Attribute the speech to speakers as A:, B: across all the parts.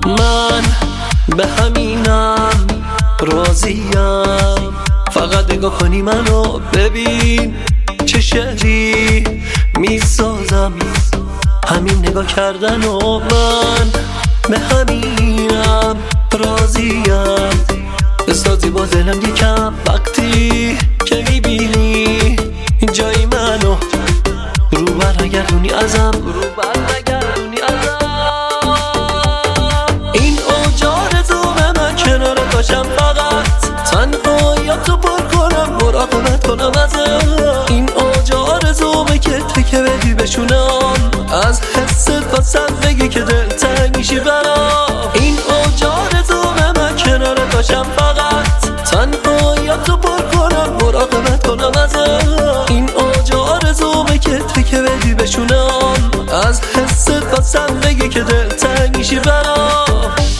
A: من به همینم راضیم، فقط نگاه کنی منو ببین چه شعری میسازم، همین نگاه کردن و من به همینم راضیم. بسازی با دلم یکم وقتی که میبینی جای منو، رو برنگردونی ازم، این اوج آرزومه من کنارت باشم، فقط تنهاییاتو پر کنم، مراقبت کنم ازت. این اوج آرزومه که تکه بدی بشونم، از حست واسم بگی که دلتنگ میشی برام. این اوج آرزومه من کنارت باشم، فقط تنهاییاتو پر کنم، مراقبت کنم ازت. این اوج آرزومه که تکه بدی بشونم، از حست واسم بگی که دلتنگ میشی برام.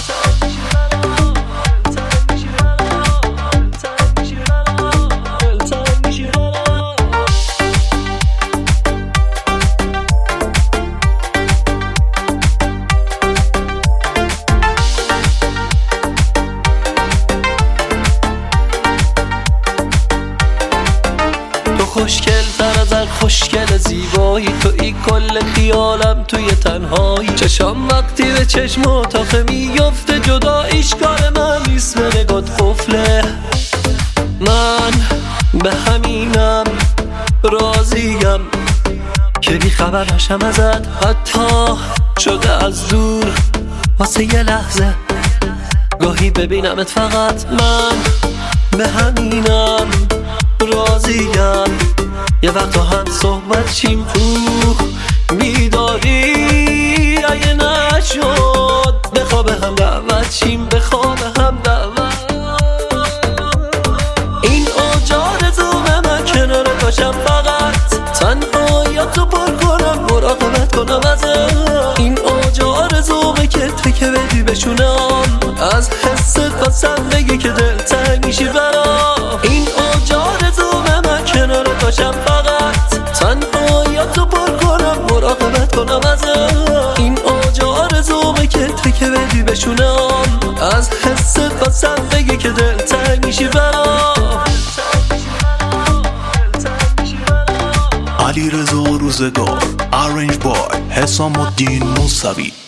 A: خوشگل تر از هر خوشگل زیبایی، توی کل خیالم توی تنهایی. چشام وقتی به چشم اتاقه میفته، جداییش کار من نیست، به نگات قفله. من به همینم راضیم که بی خبر نشم ازت، حتی شده از دور واسه یه لحظه گاهی ببینمت. فقط من به همینم راضیم، یه وقتا هم صحبت چیم تو بیداری، اگه نشد بخواب هم دعوت چیم، بخواب هم دعوت. این اوج آرزومه من کنارت باشم، فقط تنهاییاتو پر کنم، مراقبت کنم ازت. این اوج آرزومه که تکه بدی بشونم، از حست واسم بگی که دلتنگ میشی برام. این اوج آرزومه من کنارت باشم، فقط تنهاییاتو پر کنم، مراقبت کنم ازت. این اوج آرزومه که تکه بدی بشونم، از حست واسم بگی که دلتنگ میشی برام.
B: علیرضا روزگار، آرنج بای، حسام الدین موسوی.